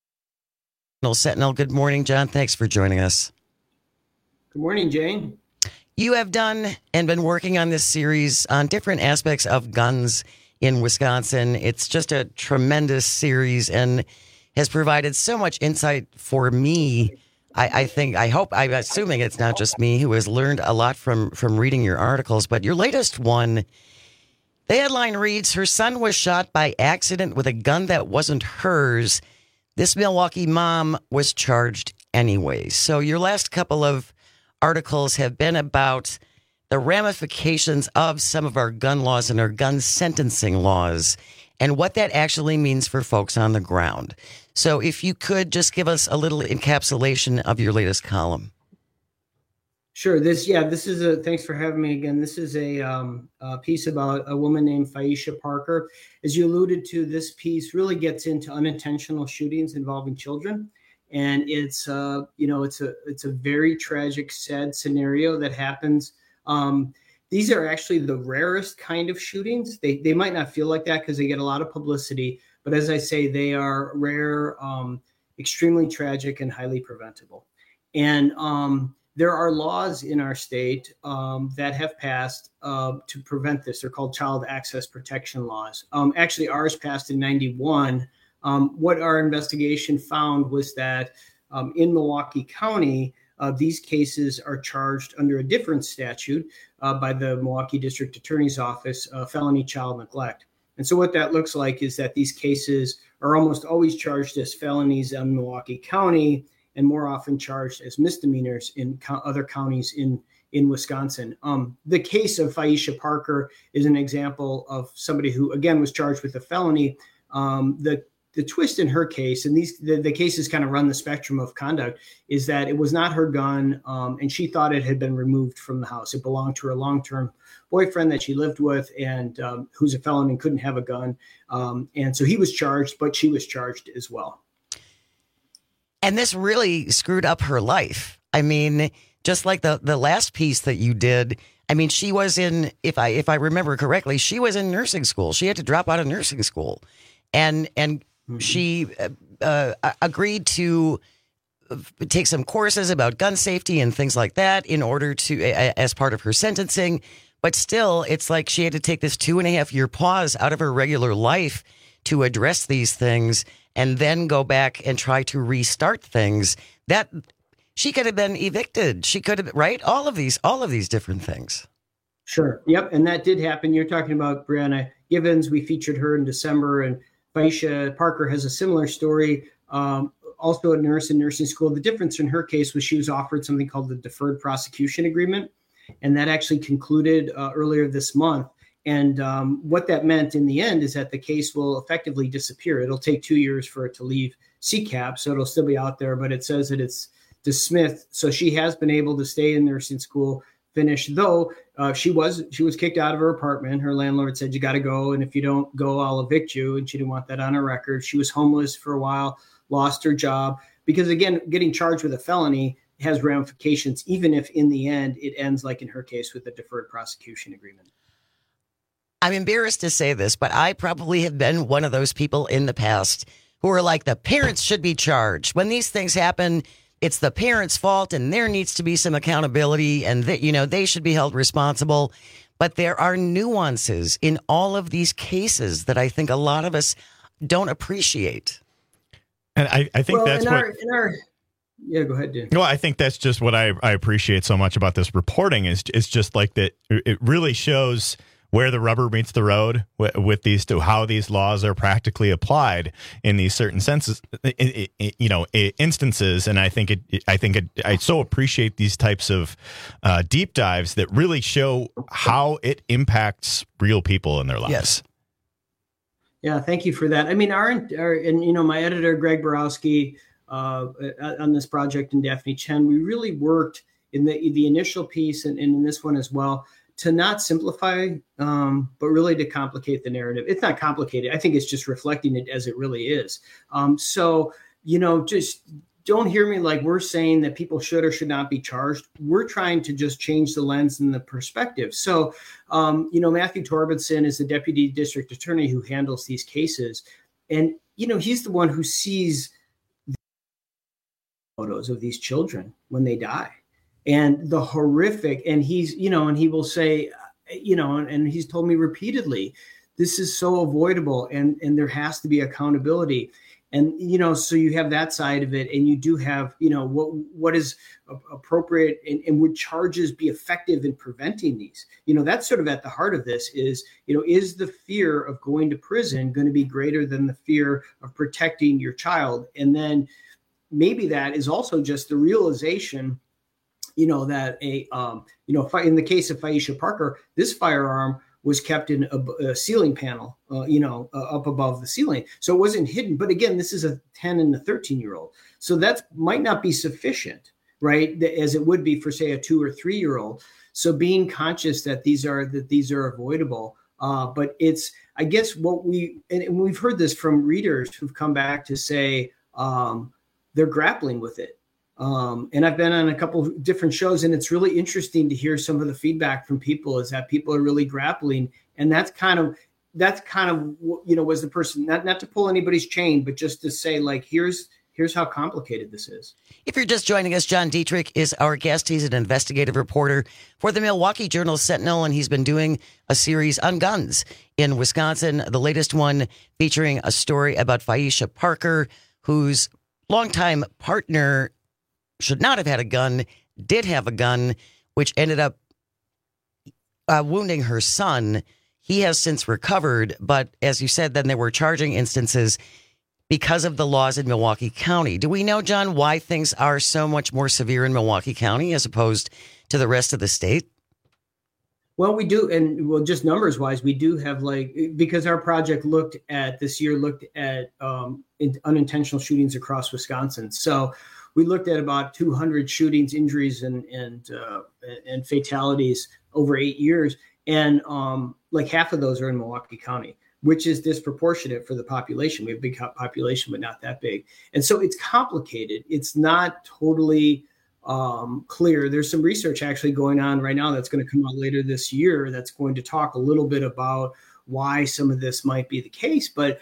Sentinel. Good morning, John. Thanks for joining us. Good morning, Jane. You have done and been working on this series on different aspects of guns in Wisconsin. It's just a tremendous series and has provided so much insight for me. I'm assuming it's not just me who has learned a lot from reading your articles, but your latest one, the headline reads, "Her son was shot by accident with a gun that wasn't hers. This Milwaukee mom was charged anyway." So your last couple of articles have been about the ramifications of some of our gun laws and our gun sentencing laws and what that actually means for folks on the ground. So if you could just give us a little encapsulation of your latest column. Sure. Thanks for having me again. This is a piece about a woman named Phaisha Parker. As you alluded to, this piece really gets into unintentional shootings involving children. And it's a very tragic, sad scenario that happens. These are actually the rarest kind of shootings. They might not feel like that because they get a lot of publicity. But as I say, they are rare, extremely tragic, and highly preventable. And there are laws in our state that have passed to prevent this. They're called child access protection laws. Actually, ours passed in 91. What our investigation found was that in Milwaukee County, these cases are charged under a different statute by the Milwaukee District Attorney's Office, felony child neglect. And so what that looks like is that these cases are almost always charged as felonies in Milwaukee County and more often charged as misdemeanors in other counties in Wisconsin. The case of Phaisha Parker is an example of somebody who, again, was charged with a felony. The twist in her case, and the cases kind of run the spectrum of conduct, is that it was not her gun, and she thought it had been removed from the house. It belonged to her long-term boyfriend that she lived with, and who's a felon and couldn't have a gun. And so he was charged, but she was charged as well. And this really screwed up her life. I mean, just like the last piece that you did. I mean, she was in, if I remember correctly, she was in nursing school. She had to drop out of nursing school, and she agreed to take some courses about gun safety and things like that in order to, as part of her sentencing. But still, it's like she had to take this 2.5-year pause out of her regular life to address these things and then go back and try to restart things. That she could have been evicted. She could have, right? All of these different things. Sure. Yep. And that did happen. You're talking about Brianna Givens. We featured her in December, and Phaisha Parker has a similar story, also a nurse in nursing school. The difference in her case was she was offered something called the Deferred Prosecution Agreement, and that actually concluded earlier this month. And what that meant in the end is that the case will effectively disappear. It'll take 2 years for it to leave CCAP, so it'll still be out there, but it says that it's dismissed. So she has been able to stay in nursing school, finish, though she was kicked out of her apartment. Her landlord said, "You got to go, and if you don't go, I'll evict you." And she didn't want that on her record. She was homeless for a while, lost her job because, again, getting charged with a felony has ramifications, even if in the end it ends, like in her case, with a deferred prosecution agreement. I'm embarrassed to say this, but I probably have been one of those people in the past who are like, the parents should be charged. When these things happen, it's the parents' fault, and there needs to be some accountability, and that, they should be held responsible. But there are nuances in all of these cases that I think a lot of us don't appreciate. And I think that's yeah, go ahead, Dan. Well, I think that's just what I appreciate so much about this reporting is just like that. It really shows where the rubber meets the road with these two, how these laws are practically applied in these certain senses, instances. And I so appreciate these types of deep dives that really show how it impacts real people in their lives. Yes. Yeah, thank you for that. I mean, my editor, Greg Borowski, on this project, and Daphne Chen, we really worked in the initial piece and in this one as well to not simplify, but really to complicate the narrative. It's not complicated. I think it's just reflecting it as it really is. Just don't hear me like we're saying that people should or should not be charged. We're trying to just change the lens and the perspective. So, Matthew Torbenson is the deputy district attorney who handles these cases. And, he's the one who sees the photos of these children when they die and the horrific. And he's, and he will say, and he's told me repeatedly, this is so avoidable and there has to be accountability. And, so you have that side of it, and you do have, what is appropriate and would charges be effective in preventing these? That's sort of at the heart of this is the fear of going to prison going to be greater than the fear of protecting your child? And then maybe that is also just the realization, that in the case of Phaisha Parker, this firearm was kept in a ceiling panel, up above the ceiling. So it wasn't hidden. But again, this is a 10 and a 13-year-old. So that might not be sufficient, right? As it would be for, say, a 2 or 3-year-old. So being conscious that these are avoidable. But it's, I guess, and we've heard this from readers who've come back to say they're grappling with it. And I've been on a couple of different shows, and it's really interesting to hear some of the feedback from people is that people are really grappling. And that's kind of, was the person, not to pull anybody's chain, but just to say, like, here's how complicated this is. If you're just joining us, John Dietrich is our guest. He's an investigative reporter for the Milwaukee Journal-Sentinel, and he's been doing a series on guns in Wisconsin. The latest one featuring a story about Phaisha Parker, whose longtime partner should not have had a gun, did have a gun, which ended up wounding her son. He has since recovered, but as you said, then there were charging instances because of the laws in Milwaukee County. Do we know, John, why things are so much more severe in Milwaukee County as opposed to the rest of the state? Well, we do. And just numbers wise, we do have because our project looked at unintentional shootings across Wisconsin. So we looked at about 200 shootings, injuries, and fatalities over 8 years. And half of those are in Milwaukee County, which is disproportionate for the population. We have a big population, but not that big. And so it's complicated. It's not totally clear. There's some research actually going on right now that's going to come out later this year that's going to talk a little bit about why some of this might be the case. But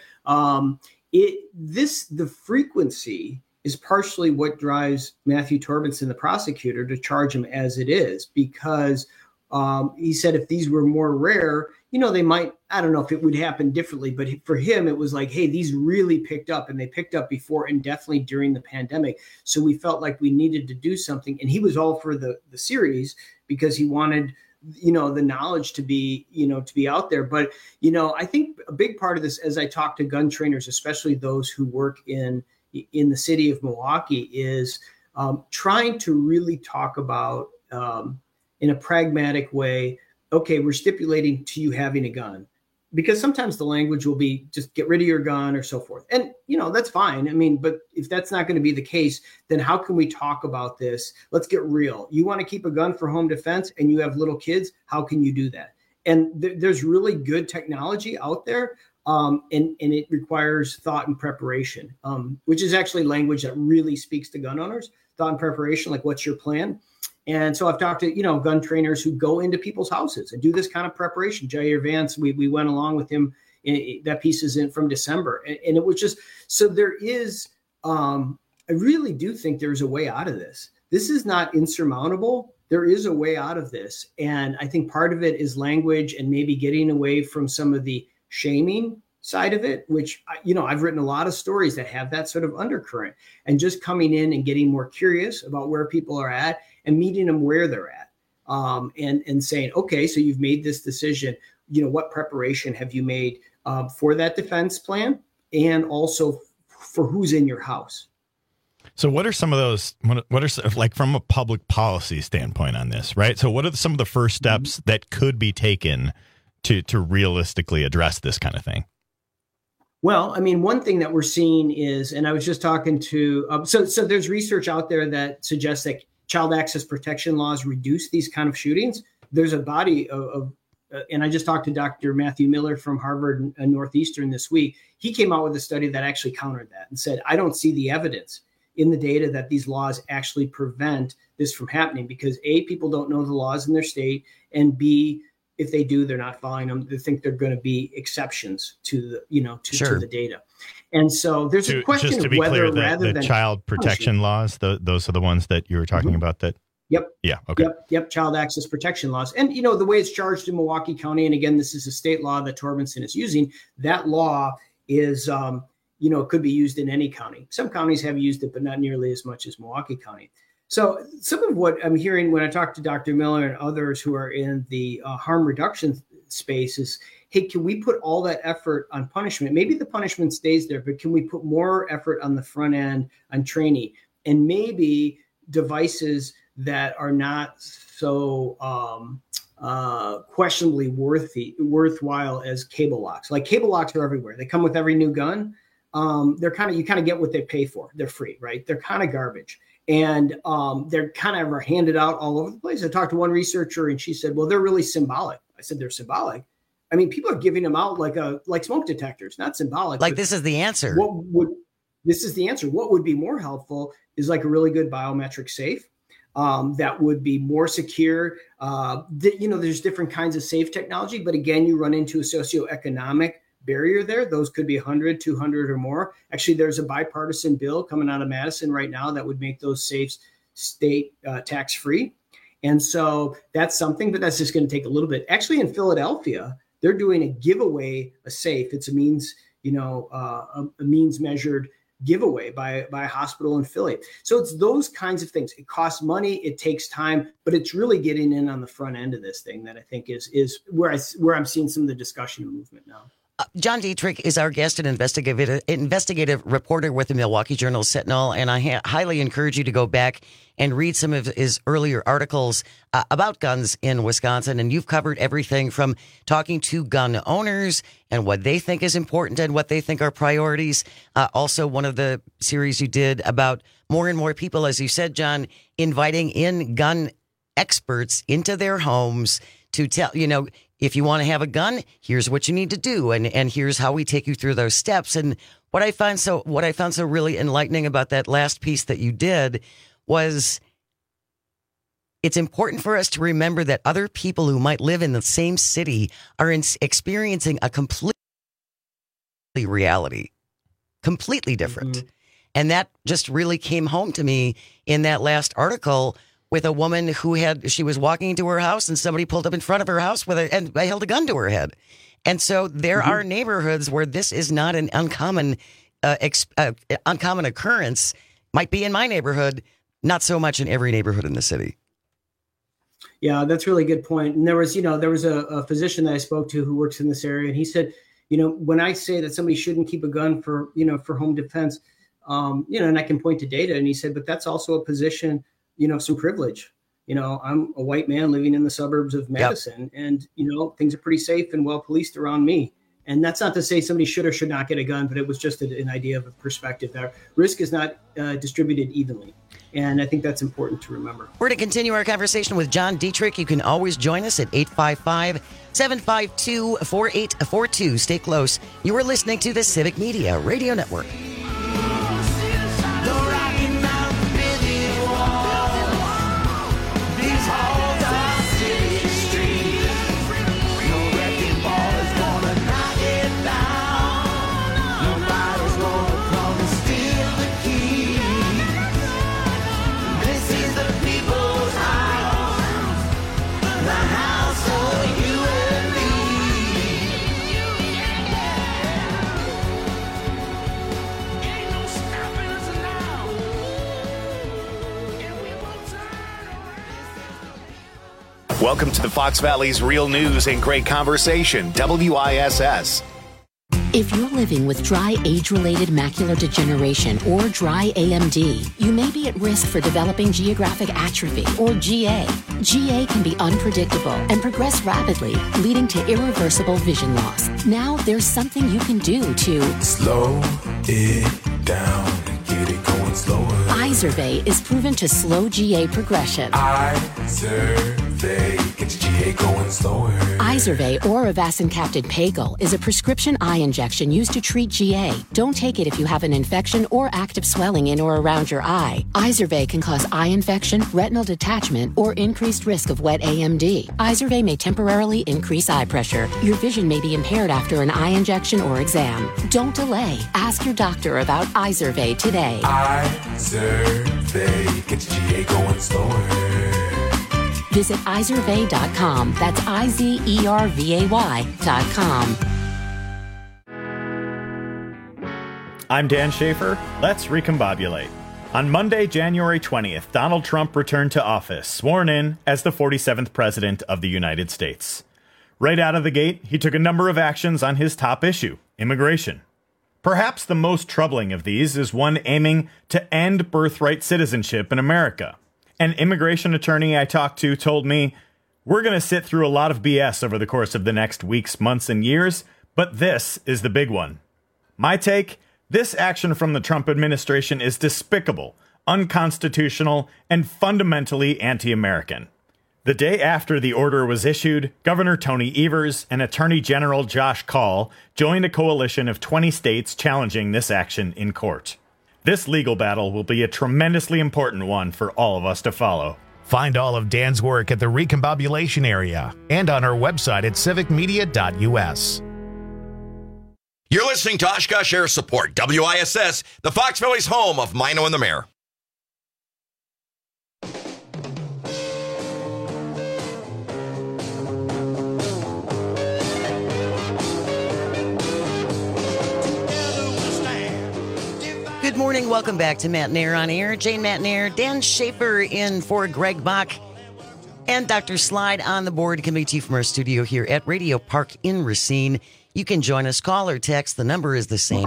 the frequency is partially what drives Matthew Torbenson, the prosecutor, to charge him as it is, because he said if these were more rare, they might, I don't know if it would happen differently, but for him, it was like, hey, these really picked up, and they picked up before and definitely during the pandemic. So we felt like we needed to do something. And he was all for the series because he wanted, the knowledge to be out there. But, I think a big part of this, as I talk to gun trainers, especially those who work in the city of Milwaukee, is trying to really talk about in a pragmatic way, okay, we're stipulating to you having a gun, because sometimes the language will be just get rid of your gun or so forth. And, that's fine. I mean, but if that's not going to be the case, then how can we talk about this? Let's get real. You want to keep a gun for home defense and you have little kids. How can you do that? And there's really good technology out there. And it requires thought and preparation, which is actually language that really speaks to gun owners. Thought and preparation, like what's your plan? And so I've talked to, gun trainers who go into people's houses and do this kind of preparation. Jair Vance, we went along with him. That piece is in from December. And it was just, so there is, I really do think there's a way out of this. This is not insurmountable. There is a way out of this. And I think part of it is language and maybe getting away from some of the shaming side of it, which, I've written a lot of stories that have that sort of undercurrent, and just coming in and getting more curious about where people are at and meeting them where they're at, and saying, okay, so you've made this decision. what preparation have you made for that defense plan, and also for who's in your house. So what are some of those, what are, like, from a public policy standpoint on this, right? So what are some of the first steps that could be taken to realistically address this kind of thing? Well, I mean, one thing that we're seeing is, and I was just talking to, so there's research out there that suggests that child access protection laws reduce these kind of shootings. There's a body of and I just talked to Dr. Matthew Miller from Harvard and Northeastern this week. He came out with a study that actually countered that and said, I don't see the evidence in the data that these laws actually prevent this from happening, because A, people don't know the laws in their state, and B, if they do, they're not following them. They think they're going to be exceptions to the, to the data. And so there's a question of whether, rather than child protection laws, those are the ones that you were talking about that. Yep. Yeah. Okay. Yep. Child access protection laws. And, the way it's charged in Milwaukee County, and again, this is a state law that Torbenson is using, that law is, it could be used in any county. Some counties have used it, but not nearly as much as Milwaukee County. So some of what I'm hearing when I talk to Dr. Miller and others who are in the harm reduction space is, hey, can we put all that effort on punishment? Maybe the punishment stays there, but can we put more effort on the front end on training, and maybe devices that are not so questionably worthwhile as cable locks? Like, cable locks are everywhere. They come with every new gun. You kind of get what they pay for. They're free, right? They're kind of garbage. And they're kind of handed out all over the place. I talked to one researcher and she said, well, they're really symbolic. I said, they're symbolic. I mean, people are giving them out like smoke detectors, not symbolic. Like, this is the answer. This is the answer. What would be more helpful is like a really good biometric safe that would be more secure. There's different kinds of safe technology, but again, you run into a socioeconomic barrier there. Those could be 100, 200 or more. Actually, there's a bipartisan bill coming out of Madison right now that would make those safes state tax-free. And so that's something, but that's just going to take a little bit. Actually, in Philadelphia, they're doing a giveaway, a safe. It's a means, a means measured giveaway by a hospital in Philly. So it's those kinds of things. It costs money, it takes time, but it's really getting in on the front end of this thing that I think is where I'm seeing some of the discussion and movement now. John Dietrich is our guest, an investigative reporter with the Milwaukee Journal-Sentinel, and I highly encourage you to go back and read some of his earlier articles about guns in Wisconsin. And you've covered everything from talking to gun owners and what they think is important and what they think are priorities. Also, one of the series you did about more and more people, as you said, John, inviting in gun experts into their homes to tell, if you want to have a gun, here's what you need to do. And here's how we take you through those steps. And what I found so really enlightening about that last piece that you did was it's important for us to remember that other people who might live in the same city are experiencing a completely reality, completely different. Mm-hmm. And that just really came home to me in that last article with a woman who she was walking into her house and somebody pulled up in front of her house and held a gun to her head. And so there mm-hmm. are neighborhoods where this is not an uncommon occurrence. Might be in my neighborhood, not so much in every neighborhood in the city. Yeah, that's a really good point. And there was a physician that I spoke to who works in this area, and he said, when I say that somebody shouldn't keep a gun for home defense, and I can point to data, and he said, but that's also a position, some privilege. I'm a white man living in the suburbs of Madison, yep. And, things are pretty safe and well policed around me. And that's not to say somebody should or should not get a gun, but it was just an idea of a perspective that risk is not distributed evenly. And I think that's important to remember. We're to continue our conversation with John Dietrich. You can always join us at 855-752-4842. Stay close. You are listening to the Civic Media Radio Network. Welcome to the Fox Valley's real news and great conversation, WISS. If you're living with dry age-related macular degeneration or dry AMD, you may be at risk for developing geographic atrophy or GA. GA can be unpredictable and progress rapidly, leading to irreversible vision loss. Now there's something you can do to slow it down and get it going slower. Izervay is proven to slow GA progression. Izervay gets GA going slower. Izervay or avacincaptad pagel is a prescription eye injection used to treat GA. Don't take it if you have an infection or active swelling in or around your eye. Izervay can cause eye infection, retinal detachment, or increased risk of wet AMD. Izervay may temporarily increase eye pressure. Your vision may be impaired after an eye injection or exam. Don't delay. Ask your doctor about Izervay today. Izervay gets GA going slower. Visit Izervay.com. That's IZERVAY.com. I'm Dan Schaefer. Let's recombobulate. On Monday, January 20th, Donald Trump returned to office, sworn in as the 47th President of the United States. Right out of the gate, he took a number of actions on his top issue, immigration. Perhaps the most troubling of these is one aiming to end birthright citizenship in America. An immigration attorney I talked to told me, "We're going to sit through a lot of BS over the course of the next weeks, months, and years, but this is the big one." My take? This action from the Trump administration is despicable, unconstitutional, and fundamentally anti-American. The day after the order was issued, Governor Tony Evers and Attorney General Josh Kaul joined a coalition of 20 states challenging this action in court. This legal battle will be a tremendously important one for all of us to follow. Find all of Dan's work at the Recombobulation Area and on our website at civicmedia.us. You're listening to Oshkosh Air Support, WISS, the Fox Valley's home of Mino and the Mayor. Good morning. Welcome back to Matt Nair on Air. Jane Matt Nair, Dan Schaefer in for Greg Bach, and Dr. Slide on the board, coming to you from our studio here at Radio Park in Racine. You can join us, call or text. The number is the same,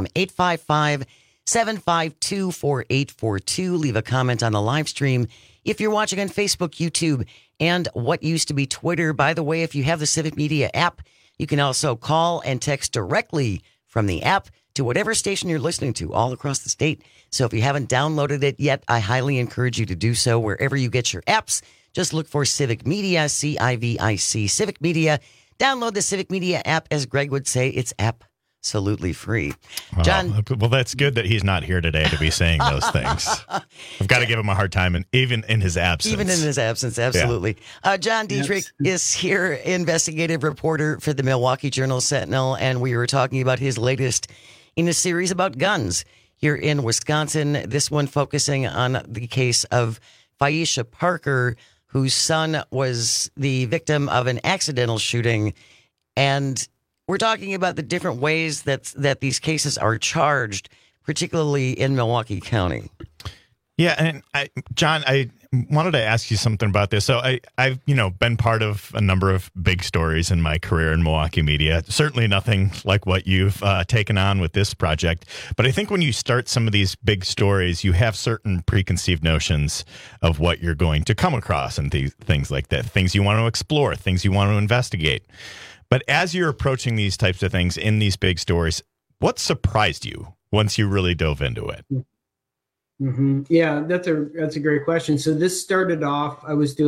855-752-4842. Leave a comment on the live stream if you're watching on Facebook, YouTube, and what used to be Twitter. By the way, if you have the Civic Media app, you can also call and text directly from the app to whatever station you're listening to all across the state. So if you haven't downloaded it yet, I highly encourage you to do so wherever you get your apps. Just look for Civic Media, CIVIC, Civic Media. Download the Civic Media app. As Greg would say, it's absolutely free. John. Well, that's good that he's not here today to be saying those things. I've got to give him a hard time, and even in his absence. Even in his absence, absolutely. Yeah. John Dietrich is here, investigative reporter for the Milwaukee Journal-Sentinel, and we were talking about his latest in a series about guns here in Wisconsin. This one focusing on the case of Phaisha Parker, whose son was the victim of an accidental shooting. And we're talking about the different ways that these cases are charged, particularly in Milwaukee County. Yeah, and John, I wanted to ask you something about this. So I've been part of a number of big stories in my career in Milwaukee media. Certainly nothing like what you've taken on with this project. But I think when you start some of these big stories, you have certain preconceived notions of what you're going to come across and things like that, things you want to explore, things you want to investigate. But as you're approaching these types of things in these big stories, what surprised you once you really dove into it? Mm-hmm. Yeah, that's a great question. So this started off, I went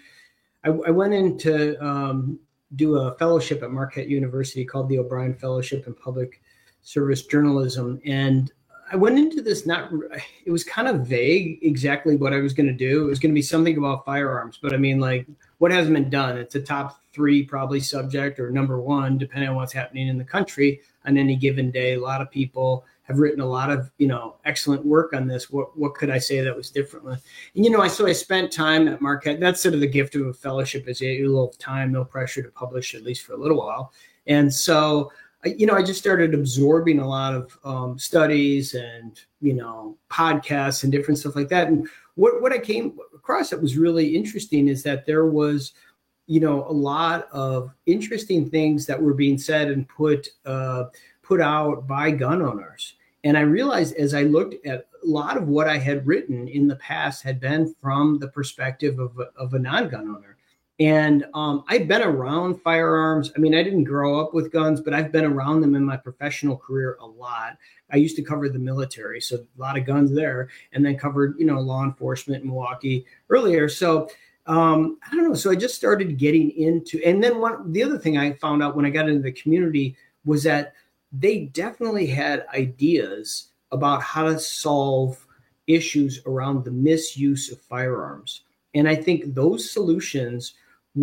in to do a fellowship at Marquette University called the O'Brien Fellowship in Public Service Journalism. And I went into this it was kind of vague exactly what I was going to do. It was going to be something about firearms, but I mean, like, what hasn't been done? It's a top 3 probably subject, or number 1, depending on what's happening in the country on any given day. A lot of people have written a lot of, excellent work on this. What could I say that was different? And, so I spent time at Marquette. That's sort of the gift of a fellowship, is a little time, no pressure to publish, at least for a little while. And so, I just started absorbing a lot of studies and, podcasts and different stuff like that. And what I came across that was really interesting is that there was a lot of interesting things that were being said and put out by gun owners. And I realized as I looked at a lot of what I had written in the past had been from the perspective of a non-gun owner. And I've been around firearms. I mean, I didn't grow up with guns, but I've been around them in my professional career a lot. I used to cover the military, so a lot of guns there, and then covered, law enforcement in Milwaukee earlier. So I don't know. So I just started getting into, and then the other thing I found out when I got into the community was that they definitely had ideas about how to solve issues around the misuse of firearms. And I think those solutions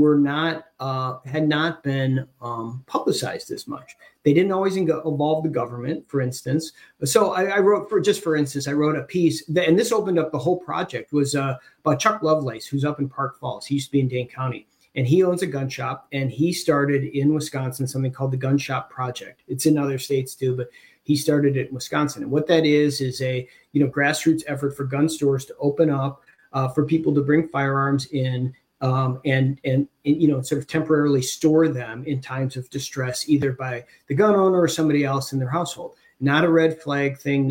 had not been publicized as much. They didn't always involve the government, for instance. So I wrote, for instance, I wrote a piece, and this opened up the whole project, was about Chuck Lovelace, who's up in Park Falls. He used to be in Dane County. And he owns a gun shop, and he started in Wisconsin something called the Gun Shop Project. It's in other states too, but he started it in Wisconsin. And what that is a grassroots effort for gun stores to open up for people to bring firearms in and sort of temporarily store them in times of distress, either by the gun owner or somebody else in their household. Not a red flag thing,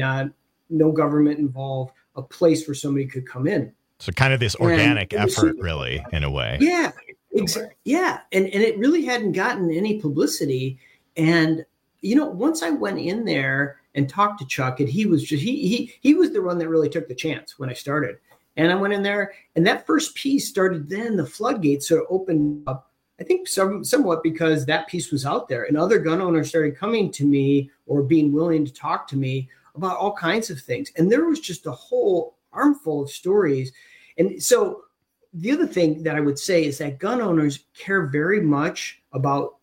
no government involved, a place where somebody could come in. So kind of this organic effort, really, in a way. Yeah. Exactly. Yeah. And it really hadn't gotten any publicity. And, once I went in there and talked to Chuck, and he was he was the one that really took the chance when I started. And I went in there, and that first piece started, then the floodgates sort of opened up, I think somewhat because that piece was out there, and other gun owners started coming to me or being willing to talk to me about all kinds of things. And there was just a whole armful of stories. And so the other thing that I would say is that gun owners care very much about,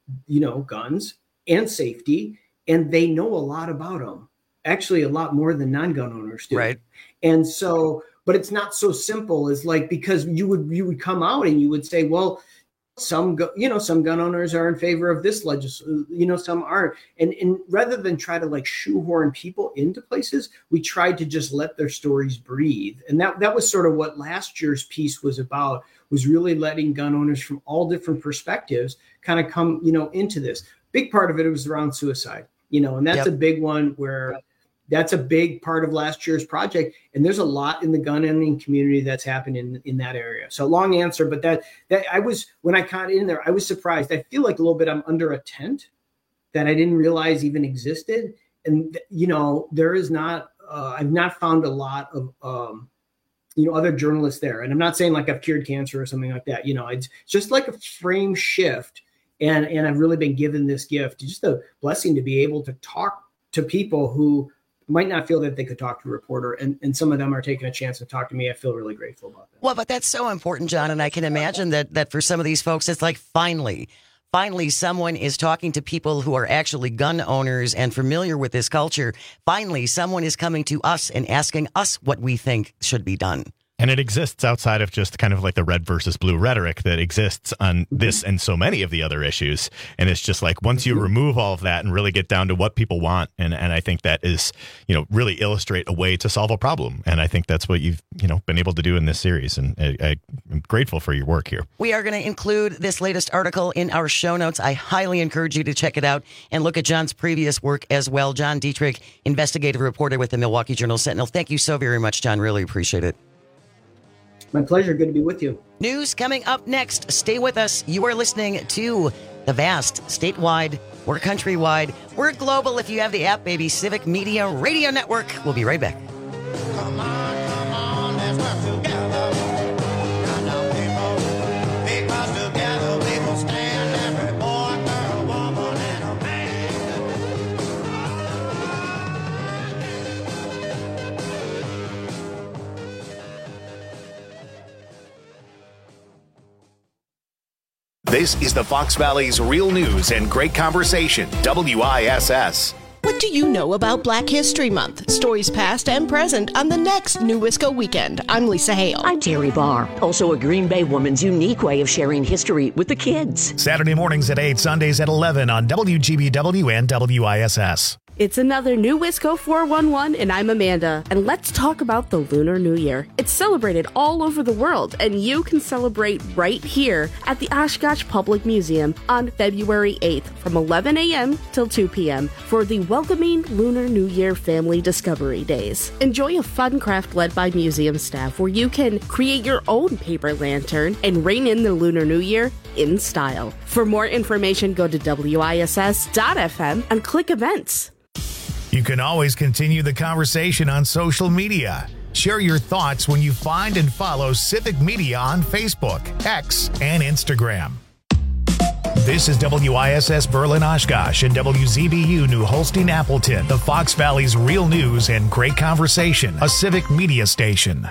guns and safety, and they know a lot about them, actually a lot more than non-gun owners do. Right. And so, but it's not so simple as because you would come out and you would say, well, some gun owners are in favor of this legislation, some aren't. And rather than try to shoehorn people into places, we tried to just let their stories breathe. And that was sort of what last year's piece was about, was really letting gun owners from all different perspectives kind of come, into this. Big part of it was around suicide, and that's a big one where that's a big part of last year's project. And there's a lot in the gun owning community that's happened in that area. So long answer, but that when I got in there, I was surprised. I feel like a little bit I'm under a tent that I didn't realize even existed. And, there is not, I've not found a lot of, other journalists there. And I'm not saying I've cured cancer or something like that. It's just like a frame shift. And I've really been given this gift, just a blessing to be able to talk to people who might not feel that they could talk to a reporter. And some of them are taking a chance to talk to me. I feel really grateful about that. Well, but that's so important, John. And I can imagine that for some of these folks, it's finally someone is talking to people who are actually gun owners and familiar with this culture. Finally, someone is coming to us and asking us what we think should be done. And it exists outside of just kind of the red versus blue rhetoric that exists on this and so many of the other issues. And it's just once you remove all of that and really get down to what people want. And I think that is, really illustrate a way to solve a problem. And I think that's what you've, been able to do in this series. And I'm grateful for your work here. We are going to include this latest article in our show notes. I highly encourage you to check it out and look at John's previous work as well. John Dietrich, investigative reporter with the Milwaukee Journal-Sentinel. Thank you so very much, John. Really appreciate it. My pleasure. Good to be with you. News coming up next. Stay with us. You are listening to the vast, statewide, we're countrywide, we're global. If you have the app, baby, Civic Media Radio Network. We'll be right back. Come on, let's work together. Now, people, because together we will stand every boy, girl, woman, and a man. This is the Fox Valley's Real News and Great Conversation, WISS. What do you know about Black History Month? Stories past and present on the next New Wisco Weekend. I'm Lisa Hale. I'm Terry Barr. Also a Green Bay woman's unique way of sharing history with the kids. Saturday mornings at 8, Sundays at 11 on WGBW and WISS. It's another new Wisco 411, and I'm Amanda. And let's talk about the Lunar New Year. It's celebrated all over the world, and you can celebrate right here at the Oshkosh Public Museum on February 8th from 11 a.m. till 2 p.m. for the Welcoming Lunar New Year Family Discovery Days. Enjoy a fun craft led by museum staff where you can create your own paper lantern and rein in the Lunar New Year in style. For more information, go to WISS.FM and click events. You can always continue the conversation on social media. Share your thoughts when you find and follow Civic Media on Facebook, X, and Instagram. This is WISS Berlin Oshkosh and WZBU New Holstein Appleton, the Fox Valley's real news and great conversation, a Civic Media station.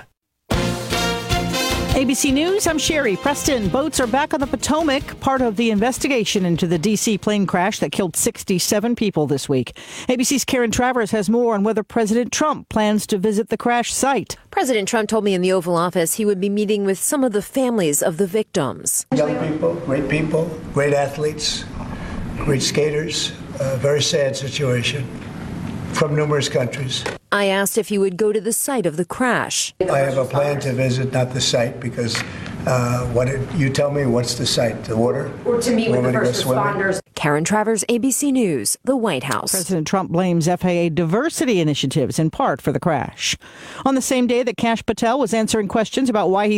ABC News, I'm Sherry Preston. Boats are back on the Potomac, part of the investigation into the D.C. plane crash that killed 67 people this week. ABC's Karen Travers has more on whether President Trump plans to visit the crash site. President Trump told me in the Oval Office he would be meeting with some of the families of the victims. Young people, great athletes, great skaters, very sad situation from numerous countries. I asked if he would go to the site of the crash. I have a plan to visit, not the site, because you tell me what's the site, the water? Or to meet with the first responders. responders. Karen Travers, ABC News, the White House. President Trump blames FAA diversity initiatives in part for the crash. On the same day that Kash Patel was answering questions about why he